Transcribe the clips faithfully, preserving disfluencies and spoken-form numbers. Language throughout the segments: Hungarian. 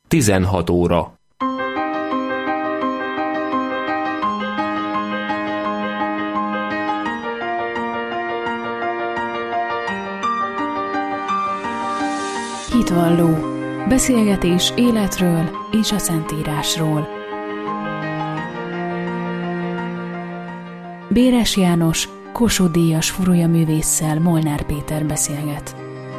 tizenhat óra. Hitvalló. Beszélgetés életről és a Szentírásról. Béres János, Kossuth-díjas furulyaművésszel Molnár Péter beszélget.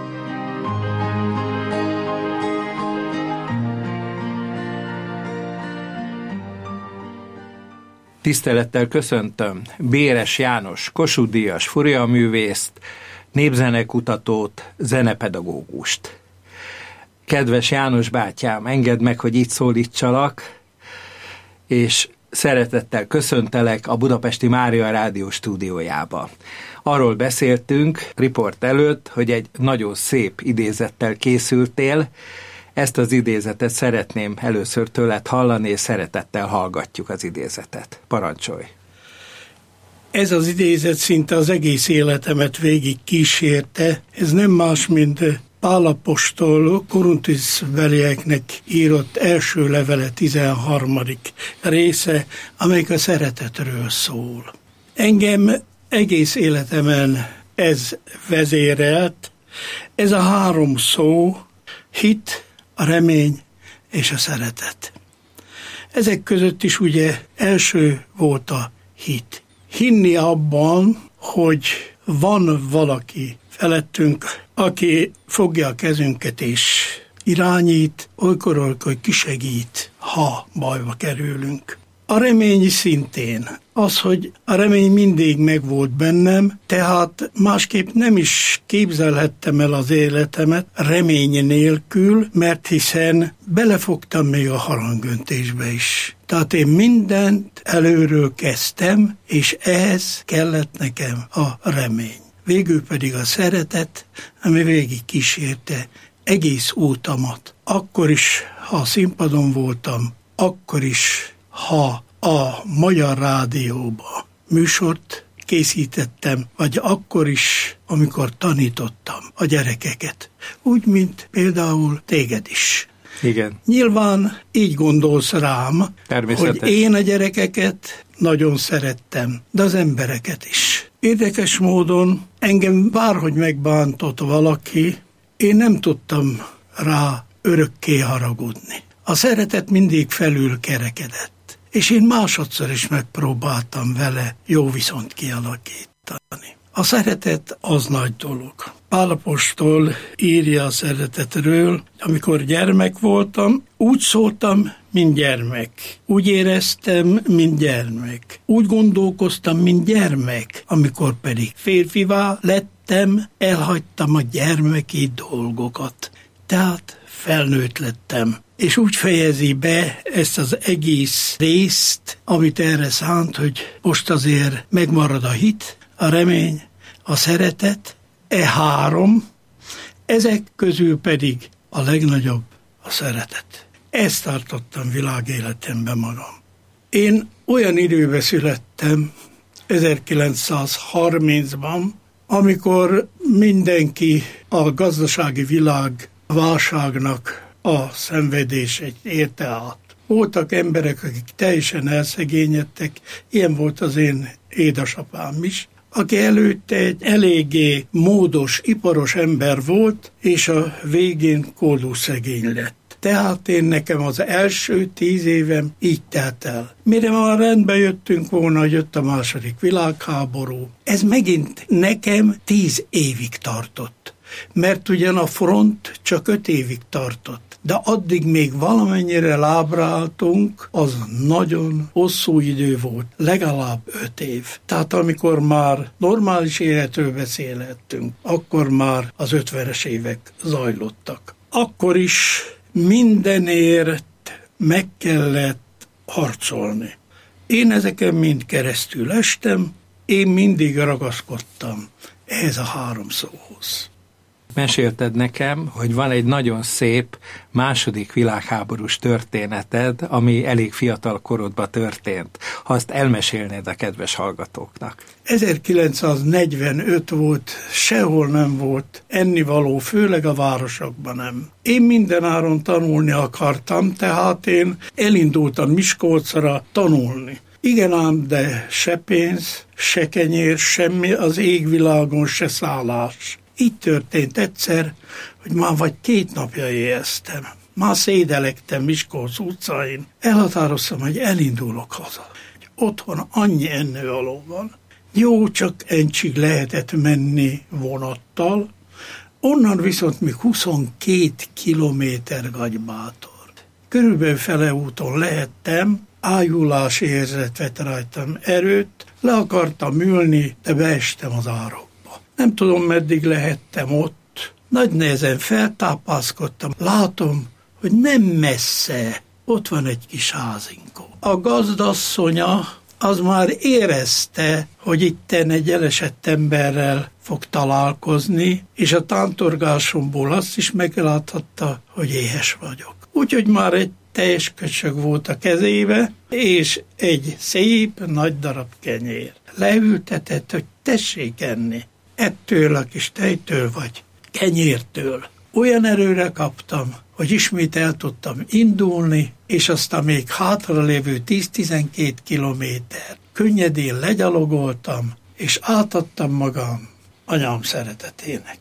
Tisztelettel köszöntöm Béres János, Kossuth-díjas furulyaművészt, népzenekutatót, zenepedagógust. Kedves János bátyám, engedd meg, hogy így szólítsalak, és szeretettel köszöntelek a Budapesti Mária Rádió stúdiójába. Arról beszéltünk riport előtt, hogy egy nagyon szép idézettel készültél. Ezt az idézetet szeretném először tőled hallani, és szeretettel hallgatjuk az idézetet. Parancsolj! Ez az idézet szinte az egész életemet végig kísérte. Ez nem más, mint Pál apostol Korintusbelieknek írott első levele tizenharmadik része, amelyik a szeretetről szól. Engem egész életemen ez vezérelt, ez a három szó, hit, a remény és a szeretet. Ezek között is ugye első volt a hit. Hinni abban, hogy van valaki felettünk, aki fogja a kezünket és irányít, olykor-olykor kisegít, ha bajba kerülünk. A remény szintén. Az, hogy a remény mindig megvolt bennem, tehát másképp nem is képzelhettem el az életemet remény nélkül, mert hiszen belefogtam még a harangöntésbe is. Tehát én mindent előről kezdtem, és ehhez kellett nekem a remény. Végül pedig a szeretet, ami végig kísérte egész útamat. Akkor is, ha a színpadon voltam, akkor is, ha a Magyar Rádióba műsort készítettem, vagy akkor is, amikor tanítottam a gyerekeket. Úgy, mint például téged is. Igen. Nyilván így gondolsz rám, hogy én a gyerekeket nagyon szerettem, de az embereket is. Érdekes módon engem bárhogy megbántott valaki, én nem tudtam rá örökké haragudni. A szeretet mindig felül kerekedett, és én másodszor is megpróbáltam vele jó viszont kialakítani. A szeretet az nagy dolog. Pál apostol írja a szeretetről, amikor gyermek voltam, úgy szóltam, mint gyermek. Úgy éreztem, mint gyermek. Úgy gondolkoztam, mint gyermek. Amikor pedig férfivá lettem, elhagytam a gyermeki dolgokat. Tehát felnőtt lettem. És úgy fejezi be ezt az egész részt, amit erre szánt, hogy most azért megmarad a hit, a remény, a szeretet, e három, ezek közül pedig a legnagyobb a szeretet. Ezt tartottam világéletemben magam. Én olyan időbe születtem, ezerkilencszázharmincban, amikor mindenki a gazdasági világ válságnak a szenvedését érte át. Voltak emberek, akik teljesen elszegényedtek, ilyen volt az én édesapám is, aki előtte egy eléggé módos, iparos ember volt, és a végén kódúszegény lett. Tehát én nekem az első tíz évem így telt el. Mire már rendbe jöttünk volna, jött a második világháború. Ez megint nekem tíz évig tartott. Mert ugyan a front csak öt évig tartott. De addig még valamennyire lábra álltunk, az nagyon hosszú idő volt, legalább öt év. Tehát amikor már normális életről beszélhettünk, akkor már az ötvenes évek zajlottak. Akkor is mindenért meg kellett harcolni. Én ezeken mind keresztül estem, én mindig ragaszkodtam ehhez a három szóhoz. Mesélted nekem, hogy van egy nagyon szép második világháborús történeted, ami elég fiatal korodban történt. ha azt elmesélnéd a kedves hallgatóknak. ezerkilencszáznegyvenöt volt, sehol nem volt ennivaló, főleg a városokban nem. Én mindenáron tanulni akartam, tehát én elindultam Miskolcra tanulni. Igen ám, de se pénz, se kenyér, semmi az égvilágon, se szállás. Így történt egyszer, hogy már vagy két napja éheztem. Már szédelektem Miskolc utcain. Elhatároztam, hogy elindulok haza. Otthon annyi ennivaló van. Jó, csak encsig lehetett menni vonattal. Onnan viszont még huszonkét kilométer Gagybátor. Körülbelül fele úton lehettem, ájulás érzet vett rajtam erőt, le akartam ülni, de beestem az árokba. Nem tudom, meddig lehettem ott. Nagy nehezen feltápászkodtam. Látom, hogy nem messze ott van egy kis házinkó. A gazdasszonya az már érezte, hogy itten egy elesett emberrel fog találkozni, és a tántorgásomból azt is megláthatta, hogy éhes vagyok. Úgyhogy már egy teljes köcsög volt a kezébe, és egy szép nagy darab kenyér. Leültetett, hogy tessék enni. Ettől a kis tejtől vagy kenyértől. Olyan erőre kaptam, hogy ismét el tudtam indulni, és aztán még hátralévő tíz-tizenkét kilométer könnyedén legyalogoltam, és átadtam magam anyám szeretetének.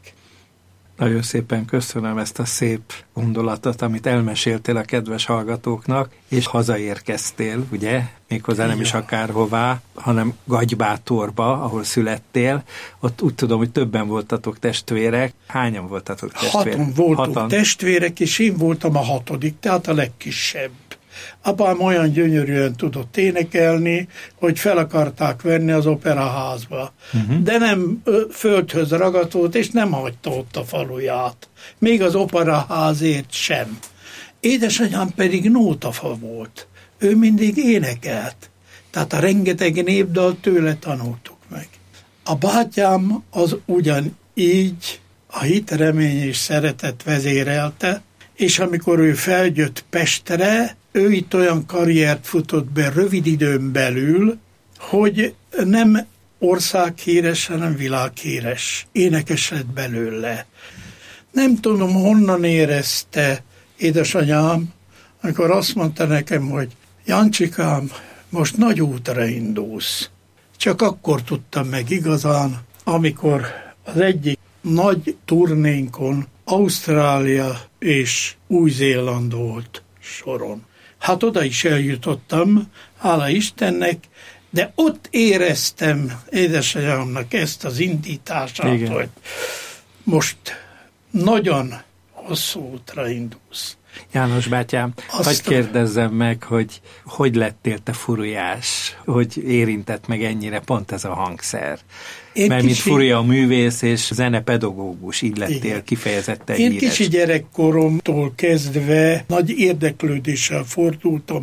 Nagyon szépen köszönöm ezt a szép gondolatot, amit elmeséltél a kedves hallgatóknak, és hazaérkeztél, ugye? Méghozzá nem is akárhová, hanem Gagybátorba, ahol születtél. Ott úgy tudom, hogy többen voltatok testvérek. Hányan voltatok testvérek? Hatan voltunk Hatan. testvérek, és én voltam a hatodik, tehát a legkisebb. Apám olyan gyönyörűen tudott énekelni, hogy fel akarták venni az operaházba. Uh-huh. De nem földhöz ragatott, és nem hagyta ott a faluját. Még az operaházért sem. Édesanyám pedig nótafa volt. Ő mindig énekelt. Tehát a rengeteg népdalt tőle tanultuk meg. A bátyám az ugyanígy a hit, remény és szeretet vezérelte, és amikor ő feljött Pestre, ő itt olyan karriert futott be rövid időn belül, hogy nem országhíres, hanem világhíres. Énekes lett belőle. Nem tudom, honnan érezte édesanyám, amikor azt mondta nekem, hogy Jancsikám, most nagy útra indulsz. Csak akkor tudtam meg igazán, amikor az egyik nagy turnénkon Ausztrália és Új-Zéland volt soron. Hát oda is eljutottam, hála Istennek, de ott éreztem édesanyámnak ezt az indítását, igen, hogy most nagyon hosszú útra indulsz. János bátyám, hadd kérdezzem meg, hogy hogy lettél te furujás, hogy érintett meg ennyire pont ez a hangszer? Én Mert kicsi... mint furija művész és zenepedagógus, így lettél, igen, kifejezetten Én híres. Kicsi gyerekkoromtól kezdve nagy érdeklődéssel fordultam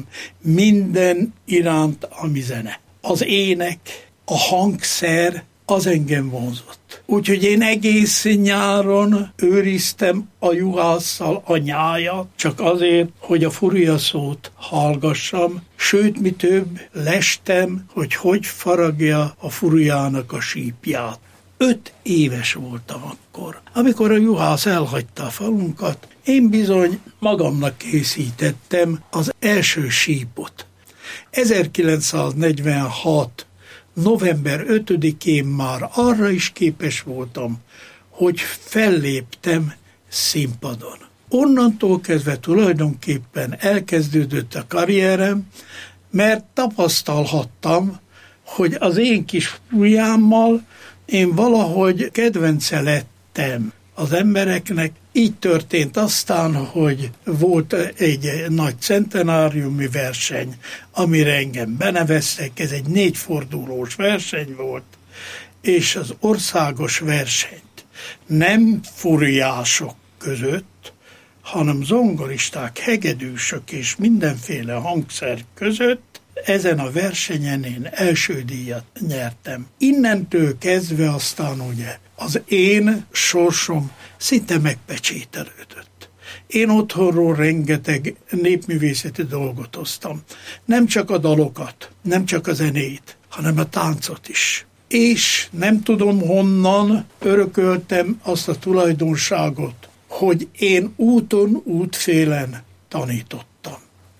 minden iránt, ami zene. Az ének, a hangszer, az engem vonzott. Úgyhogy én egész nyáron őriztem a juhásszal a nyájat, csak azért, hogy a furija szót hallgassam, sőt, mi több, lestem, hogy hogy faragja a furijának a sípját. Öt éves voltam akkor. Amikor a juhász elhagyta a falunkat, én bizony magamnak készítettem az első sípot. ezerkilencszáznegyvenhat november ötödikén már arra is képes voltam, hogy felléptem színpadon. Onnantól kezdve tulajdonképpen elkezdődött a karrierem, mert tapasztalhattam, hogy az én kis furiámmal én valahogy kedvence lettem az embereknek. Így történt aztán, hogy volt egy nagy centenáriumi verseny, amire engem beneveztek, ez egy négyfordulós verseny volt, és az országos versenyt nem furiások között, hanem zongoristák, hegedűsök és mindenféle hangszer között, ezen a versenyen én első díjat nyertem. Innentől kezdve aztán ugye az én sorsom szinte megpecsételődött. Én otthonról rengeteg népművészeti dolgot hoztam. Nem csak a dalokat, nem csak a zenét, hanem a táncot is. És nem tudom honnan örököltem azt a tulajdonságot, hogy én úton, útfélen tanítottam.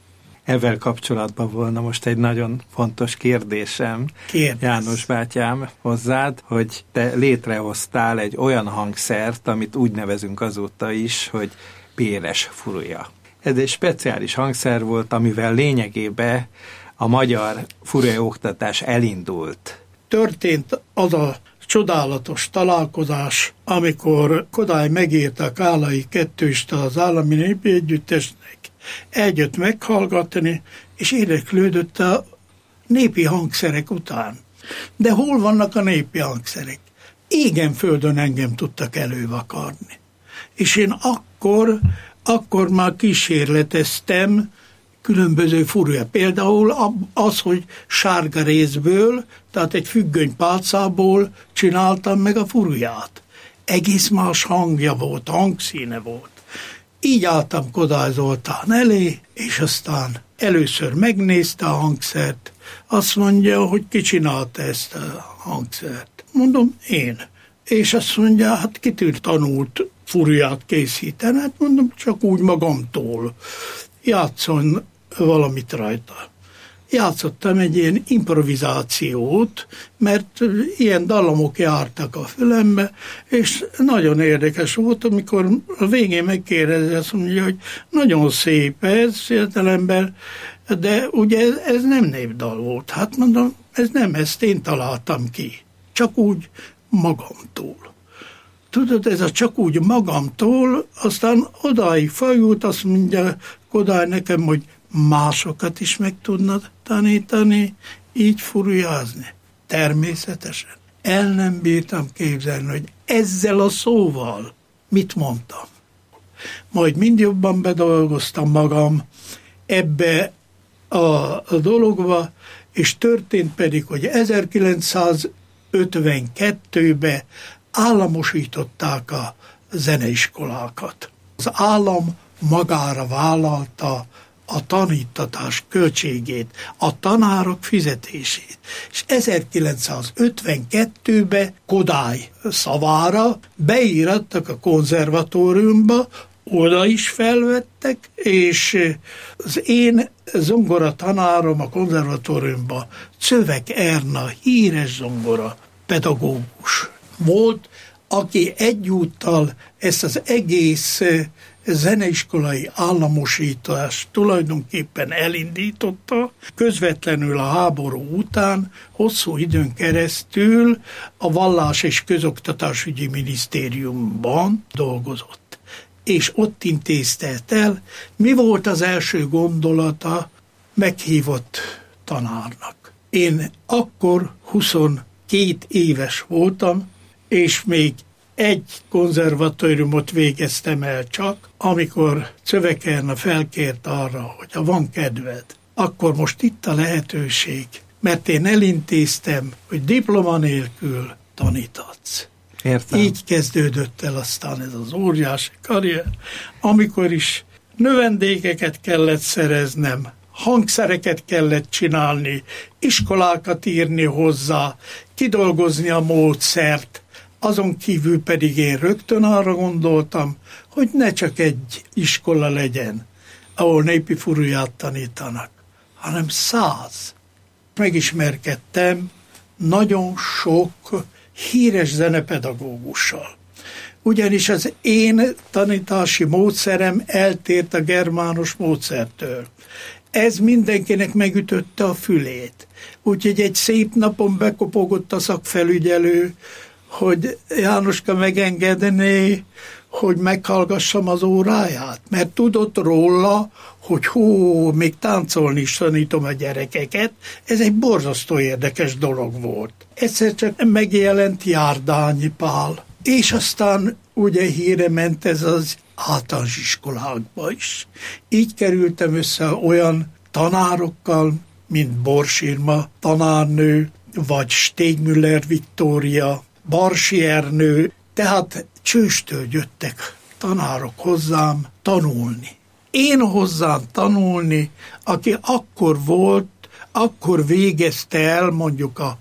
Ezzel kapcsolatban volna most egy nagyon fontos kérdésem, Kérdez. János bátyám, hozzád, hogy te létrehoztál egy olyan hangszert, amit úgy nevezünk azóta is, hogy béres furulya. Ez egy speciális hangszer volt, amivel lényegében a magyar furulya oktatás elindult. Történt az a csodálatos találkozás, amikor Kodály megírta a Kálai Kettőst az Állami Népi Együttesnek, eljött meghallgatni, és érdeklődött a népi hangszerek után. De hol vannak a népi hangszerek? Égen földön engem tudtak elővakarni. És én akkor, akkor már kísérleteztem különböző furulya. Például az, hogy sárga rézből, tehát egy függöny pálcából csináltam meg a furulját. Egész más hangja volt, hangszíne volt. Így álltam Kodály Zoltán elé, és aztán először megnézte a hangszert, azt mondja, hogy ki csinálta ezt a hangszert. Mondom, én. És azt mondja, hát kitől tanult furulját készíteni? Hát mondom, csak úgy magamtól. Játszon valamit rajta. Játszottam egy ilyen improvizációt, mert ilyen dallamok jártak a fülembe, és nagyon érdekes volt, amikor a végén megkérdezi, azt mondja, hogy nagyon szép ez, értelemben, de ugye ez, ez nem népdal volt. Hát mondom, ez nem, ezt én találtam ki. Csak úgy magamtól. Tudod, ez a csak úgy magamtól, aztán odáig fajult, azt mondja Kodály nekem, hogy másokat is meg tudnak tanítani, így furuljázni. Természetesen. El nem bírtam képzelni, hogy ezzel a szóval mit mondtam. Majd mind jobban bedolgoztam magam ebbe a, a dologba, és történt pedig, hogy ezerkilencszázötvenkettőben államosították a zeneiskolákat. Az állam magára vállalta a tanítatás költségét, a tanárok fizetését. És ezerkilencszázötvenkettőben Kodály szavára beírattak a konzervatóriumba, oda is felvettek, és az én zongora tanárom a konzervatóriumban Czövek Erna, híres zongora pedagógus volt, aki egyúttal ezt az egész zeneiskolai államosítást tulajdonképpen elindította, közvetlenül a háború után hosszú időn keresztül a Vallás- és Közoktatásügyi Minisztériumban dolgozott. És ott intézte el, mi volt az első gondolata meghívott tanárnak. Én akkor huszonkét éves voltam, és még egy konzervatóriumot végeztem el csak, amikor Czövek Erna felkért arra, hogy ha van kedved, akkor most itt a lehetőség, mert én elintéztem, hogy diploma nélkül tanítatsz. Értem. Így kezdődött el aztán ez az óriási karrier, amikor is növendékeket kellett szereznem, hangszereket kellett csinálni, iskolákat írni hozzá, kidolgozni a módszert, azon kívül pedig én rögtön arra gondoltam, hogy ne csak egy iskola legyen, ahol népi furulját tanítanak, hanem száz. Megismerkedtem nagyon sok híres zenepedagógussal. Ugyanis az én tanítási módszerem eltért a germános módszertől. Ez mindenkinek megütötte a fülét. Úgyhogy egy szép napon bekopogott a szakfelügyelő, hogy Jánoska megengedné, hogy meghallgassam az óráját, mert tudott róla, hogy hú, még táncolni is tanítom a gyerekeket. Ez egy borzasztó érdekes dolog volt. Egyszer csak megjelent Járdányi Pál, és aztán ugye híre ment ez az általános iskolákba is. Így kerültem össze olyan tanárokkal, mint Bors Irma tanárnő, vagy Stegmüller Viktória, Barsi Ernő, tehát csőstől jöttek tanárok hozzám tanulni. Én hozzám tanulni, aki akkor volt, akkor végezte el mondjuk a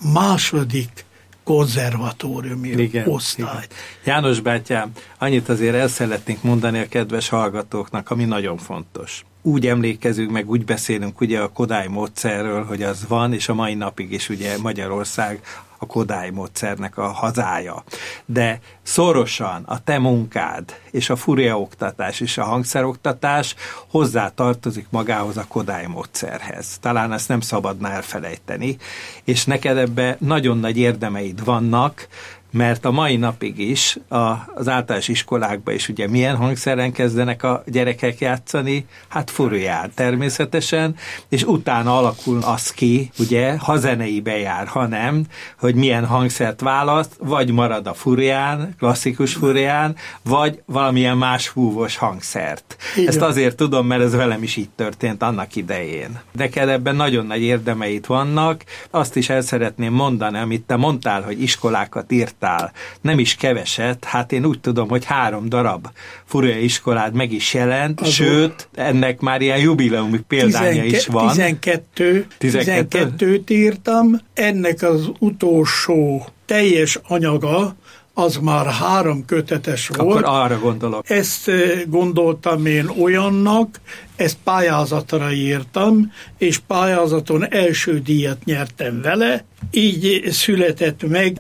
második konzervatóriumi igen, osztályt. Igen. János bátyám, annyit azért el szeretnénk mondani a kedves hallgatóknak, ami nagyon fontos. Úgy emlékezünk, meg úgy beszélünk ugye a Kodály módszerről, hogy az van, és a mai napig is ugye Magyarország a Kodály módszernek a hazája. De szorosan a te munkád és a furiaoktatás és a hangszeroktatás hozzá tartozik magához a Kodály módszerhez. Talán ezt nem szabadna elfelejteni, és neked ebben nagyon nagy érdemeid vannak, mert a mai napig is a, az általános iskolákban is ugye milyen hangszeren kezdenek a gyerekek játszani? Hát furián természetesen, és utána alakul az ki, ugye, ha zeneibe jár, ha nem, hogy milyen hangszert választ, vagy marad a furián, klasszikus furián, vagy valamilyen más húvos hangszert. Igen. Ezt azért tudom, mert ez velem is így történt annak idején. Neked ebben nagyon nagy érdemeid vannak, azt is el szeretném mondani, amit te mondtál, hogy iskolákat írt, nem is keveset, hát én úgy tudom, hogy három darab furia iskolád meg is jelent, azon, sőt, ennek már ilyen jubileumi példánya tizenke- is van. tizenkettő, tizenkettőt írtam, ennek az utolsó teljes anyaga, az már három kötetes volt. Akkor arra gondolok. Ezt gondoltam én olyannak, ezt pályázatra írtam, és pályázaton első díjat nyertem vele, így született meg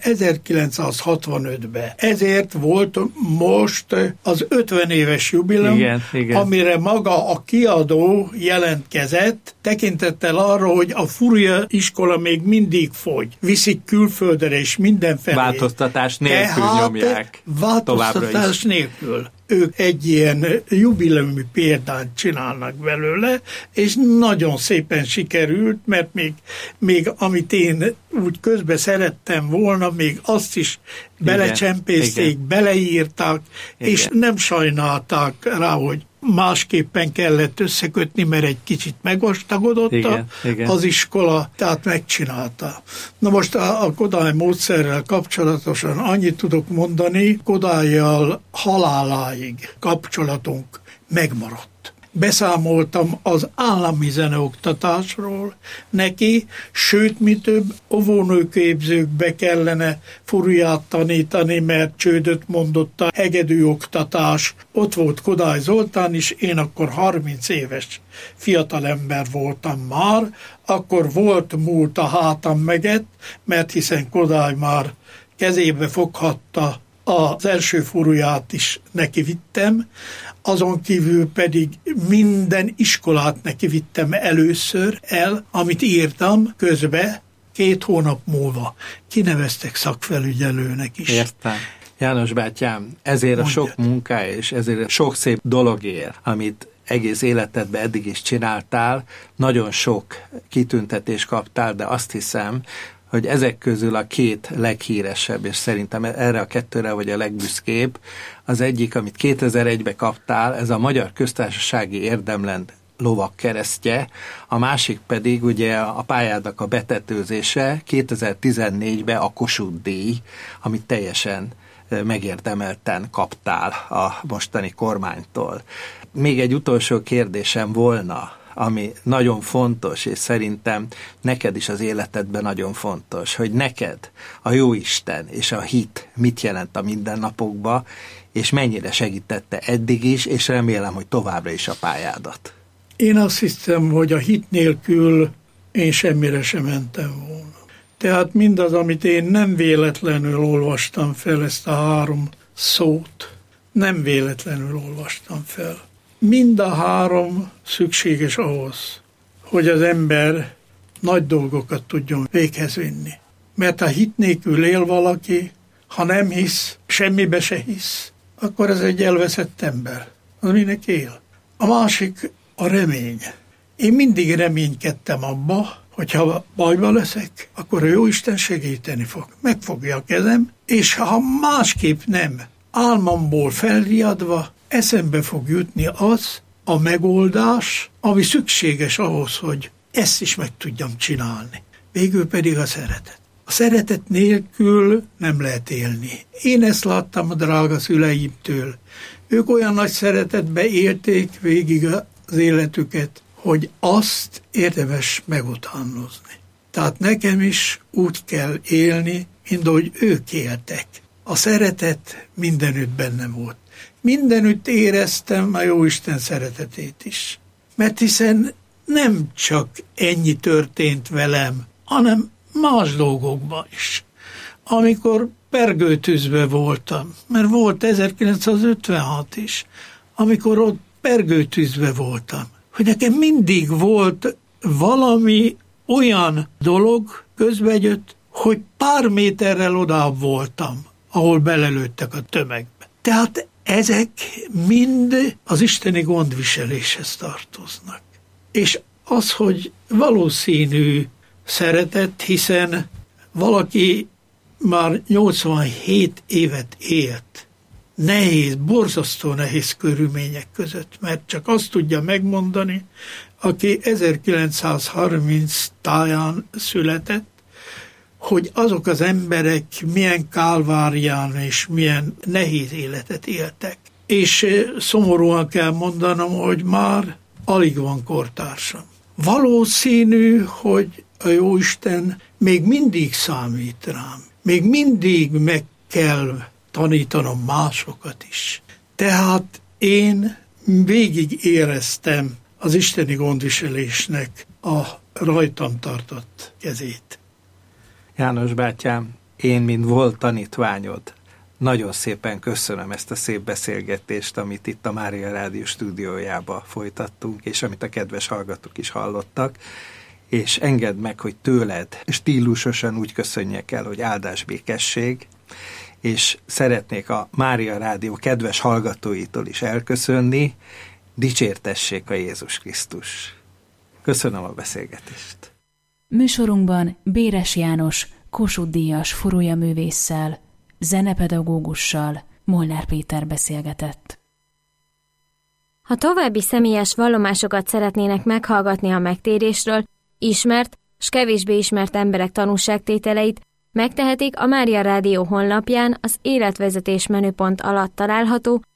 ezerkilencszázhatvanötben. Ezért volt most az ötven éves jubileum, igen, igen. amire maga a kiadó jelentkezett, tekintettel arra, hogy a furia iskola még mindig fogy. Viszik külföldre és mindenfelé. Változtatás nélkül Tehát nyomják. Változtatás nélkül. Ők egy ilyen jubileumi példát csinálnak belőle, és nagyon szépen sikerült, mert még, még amit én úgy közben szerettem volna, még azt is belecsempészték, beleírták, igen. és nem sajnálták rá, hogy másképpen kellett összekötni, mert egy kicsit megvastagodott igen, a, igen. az iskola, tehát megcsinálta. Na most a, a Kodály módszerrel kapcsolatosan annyit tudok mondani, Kodállyal haláláig kapcsolatunk megmaradt. Beszámoltam az állami zeneoktatásról neki, sőt, mi több, óvónőképzőkbe kellene furiát tanítani, mert csődöt mondott a hegedű oktatás. Ott volt Kodály Zoltán is, én akkor harminc éves fiatalember voltam már, akkor volt múlt a hátam meget, mert hiszen Kodály már kezébe foghatta az első furuját is neki vittem, azon kívül pedig minden iskolát neki vittem először el, amit írtam közbe, két hónap múlva kineveztek szakfelügyelőnek is. Értem. János bátyám, ezért Mondjad. a sok munkája és ezért a sok szép dologért, amit egész életedben eddig is csináltál, nagyon sok kitüntetést kaptál, de azt hiszem, hogy ezek közül a két leghíresebb, és szerintem erre a kettőre vagy a legbüszkébb, az egyik, amit kétezer-egyben kaptál, ez a Magyar Köztársasági Érdemrend lovagkeresztje, a másik pedig ugye a pályának a betetőzése kétezer-tizennégyben a Kossuth-díj, amit teljesen megérdemelten kaptál a mostani kormánytól. Még egy utolsó kérdésem volna, ami nagyon fontos, és szerintem neked is az életedben nagyon fontos, hogy neked a jóisten és a hit mit jelent a mindennapokban, és mennyire segítette eddig is, és remélem, hogy továbbra is a pályádat. Én azt hiszem, hogy a hit nélkül én semmire sem mentem volna. Tehát mindaz, amit én nem véletlenül olvastam fel, ezt a három szót, nem véletlenül olvastam fel. Mind a három szükséges ahhoz, hogy az ember nagy dolgokat tudjon véghez vinni. Mert ha hit nélkül él valaki, ha nem hisz, semmibe se hisz, akkor ez egy elveszett ember, az minek él. A másik a remény. Én mindig reménykedtem abba, hogy ha bajba leszek, akkor a Jóisten segíteni fog. Megfogja a kezem, és ha másképp nem, álmomból felriadva, eszembe fog jutni az a megoldás, ami szükséges ahhoz, hogy ezt is meg tudjam csinálni. Végül pedig a szeretet. A szeretet nélkül nem lehet élni. Én ezt láttam a drága szüleimtől. Ők olyan nagy szeretetbe élték végig az életüket, hogy azt érdemes megutánozni. Tehát nekem is úgy kell élni, mint ahogy ők éltek. A szeretet mindenütt bennem volt. Mindenütt éreztem a Jóisten szeretetét is. Mert hiszen nem csak ennyi történt velem, hanem más dolgokban is. Amikor pergőtűzbe voltam, mert volt ezerkilencszázötvenhat is, amikor ott pergőtűzbe voltam, hogy nekem mindig volt valami olyan dolog közbejött, hogy pár méterrel odább voltam, ahol belelőttek a tömegbe. Tehát ezek mind az isteni gondviseléshez tartoznak. És az, hogy valószínű szeretet, hiszen valaki már nyolcvanhét évet élt, nehéz, borzasztó nehéz körülmények között, mert csak azt tudja megmondani, aki ezerkilencszázharminc táján született, hogy azok az emberek milyen kálvárián és milyen nehéz életet éltek. És szomorúan kell mondanom, hogy már alig van kortársam. Valószínű, hogy a Jóisten még mindig számít rám. Még mindig meg kell tanítanom másokat is. Tehát én végig éreztem az isteni gondviselésnek a rajtam tartott kezét. János bátyám, én, mint volt tanítványod, nagyon szépen köszönöm ezt a szép beszélgetést, amit itt a Mária Rádió stúdiójába folytattunk, és amit a kedves hallgatók is hallottak, és engedd meg, hogy tőled stílusosan úgy köszönjek el, hogy áldás békesség, és szeretnék a Mária Rádió kedves hallgatóitól is elköszönni, dicsértessék a Jézus Krisztus. Köszönöm a beszélgetést. Műsorunkban Béres János Kossuth-díjas furulyaművésszel, zenepedagógussal Molnár Péter beszélgetett. Ha további személyes vallomásokat szeretnének meghallgatni a megtérésről, ismert s kevésbé ismert emberek tanúságtételeit, megtehetik a Mária Rádió honlapján az életvezetés menüpont alatt található